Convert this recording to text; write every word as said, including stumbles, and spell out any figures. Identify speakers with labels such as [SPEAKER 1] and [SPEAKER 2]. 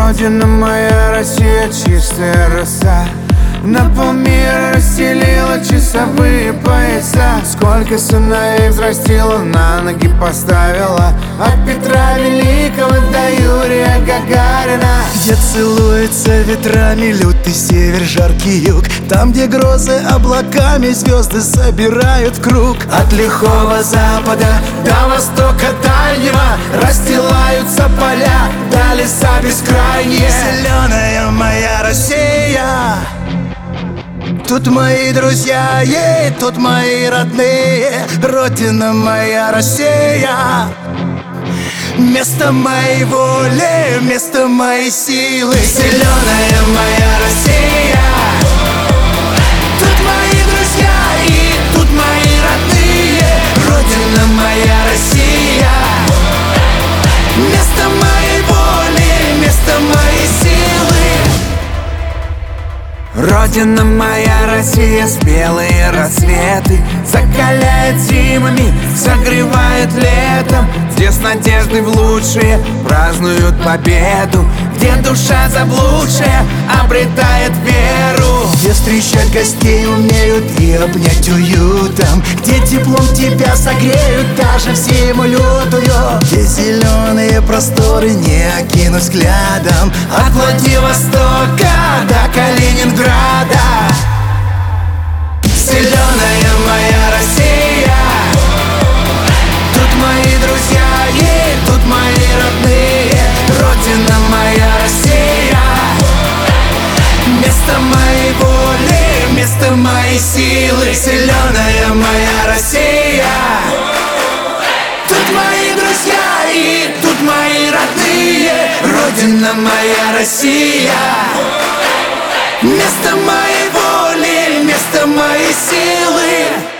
[SPEAKER 1] Родина моя, Россия, чистая роса, на полмира расстелила часовые пояса. Сколько сыновей взрастила, на ноги поставила, от Петра Великого до Юрия Гагарина.
[SPEAKER 2] Где целуются ветрами лютый север, жаркий юг, там, где грозы облаками звезды собирают круг.
[SPEAKER 1] От лихого запада до востока дальнего расстилаются поля, до леса бескрайние.
[SPEAKER 2] Зеленая моя Россия, тут мои друзья, ей, тут мои родные. Родина моя Россия, место моей воли, место моей силы.
[SPEAKER 1] Зеленая моя Россия,
[SPEAKER 2] тут мои друзья и тут мои родные.
[SPEAKER 1] Родина моя Россия,
[SPEAKER 2] место моей воли, место моей силы.
[SPEAKER 1] Родина моя Россия, спелые рассветы закаляет зимами, согревает летом. Где с надеждой в лучшее празднуют победу, где душа заблудшая обретает веру.
[SPEAKER 2] Где встречать гостей умеют и обнять уютом, где теплом тебя согреют даже в зиму лютую. Где зеленые просторы не окинуть взглядом,
[SPEAKER 1] От Владивостока до Калининграда. Зеленая моя Россия, тут мои друзья, ей, тут мои родные. Родина моя Россия, место моей воли, место моей силы. Зеленая моя Россия, тут мои друзья и тут мои родные. Родина моя Россия, место моей воли, место моей силы.